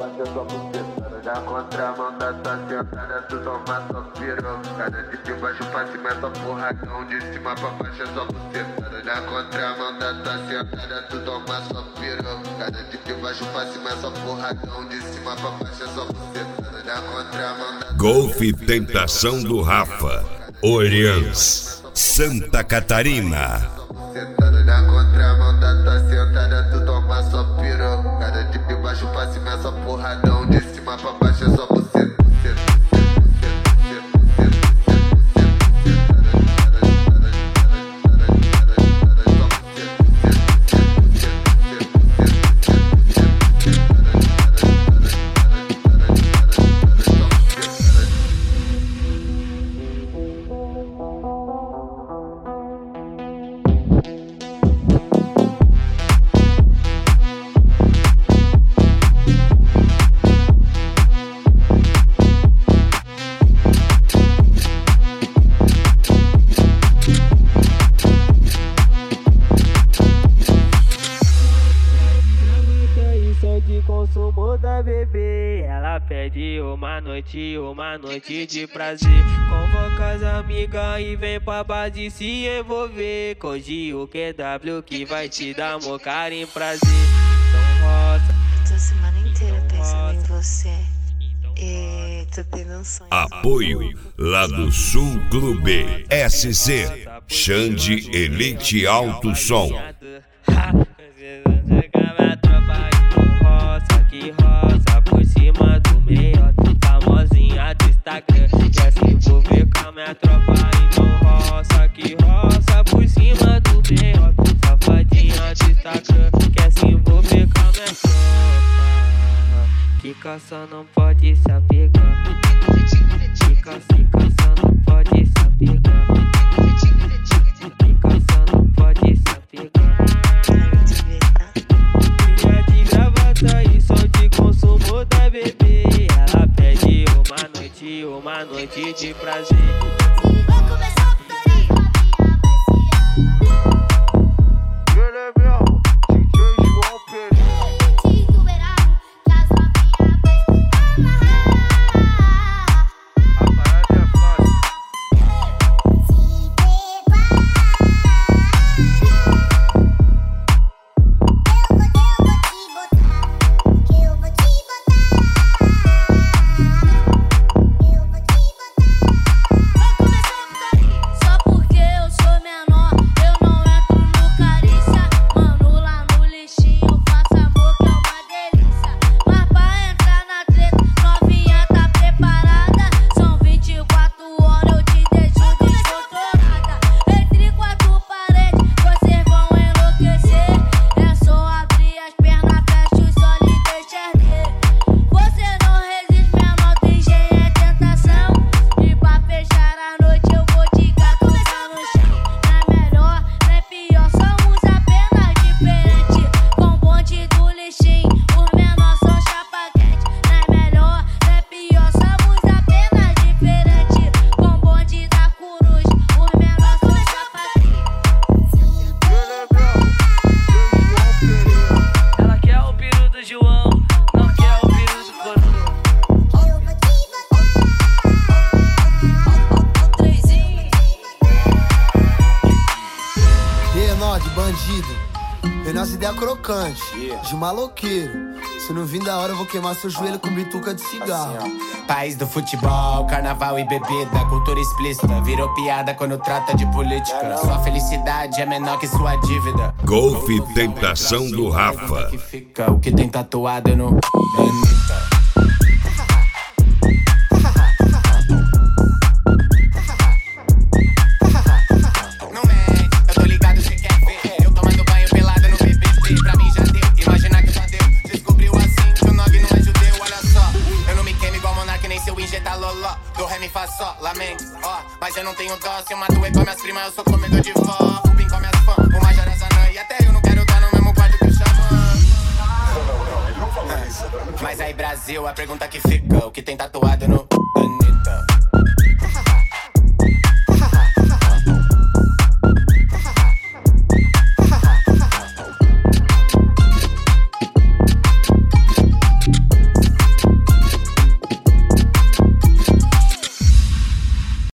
faixa só bucetada. Na contramão da tua sentada, tu toma só pirocada. De baixo pra cima é só porradão, de cima pra baixo é só bucetada. Na contramão da tua sentada, tu toma só pirocada. De baixo pra cima é só porradão, de cima pra baixo é só bucetada. Na contramão da Golf Tentação do Rafa, Orleans, Santa Catarina. Na contramão da tua sentada, tu toma só pirocada. De baixo pra cima é só porradão, de cima pra baixo é só buceta. Consumo da bebê, ela pede uma noite de prazer. Convoca as amigas e vem pra base se envolver. Com o Gil QW que vai te dar amor, carinho, prazer. Então roça. Eu tô a semana inteira pensando em você. E tô tendo um sonho. Apoio lá do Sul Clube SC, Xande Elite Alto Som. Que roça por cima do meiota, famosinha do Instagram, quer se envolver com a minha tropa. Então roça por cima do meiota, safadinha do Instagram, quer se envolver com a minha tropa. Que caça não pode se apegar, que caça não pode se apegar, que caça não pode se apegar. E som de consumo da bebê, ela pede uma noite de prazer. Nossa ideia crocante, de maloqueiro. Se não vir da hora, eu vou queimar seu joelho com bituca de cigarro. Assim, país do futebol, carnaval e bebida, cultura explícita, virou piada quando trata de política. Sua felicidade é menor que sua dívida. Golf Tentação do Rafa. Que fica, o que tem tatuado no Anitta. Lamento, mas eu não tenho dó. Se eu mato e come as primas, eu sou comedor de vó. O Pim come as fãs, o Major é Zanã. E até eu não quero estar no mesmo quarto que o Xamã. Mas aí Brasil, a pergunta que fica, o que tem tatuado no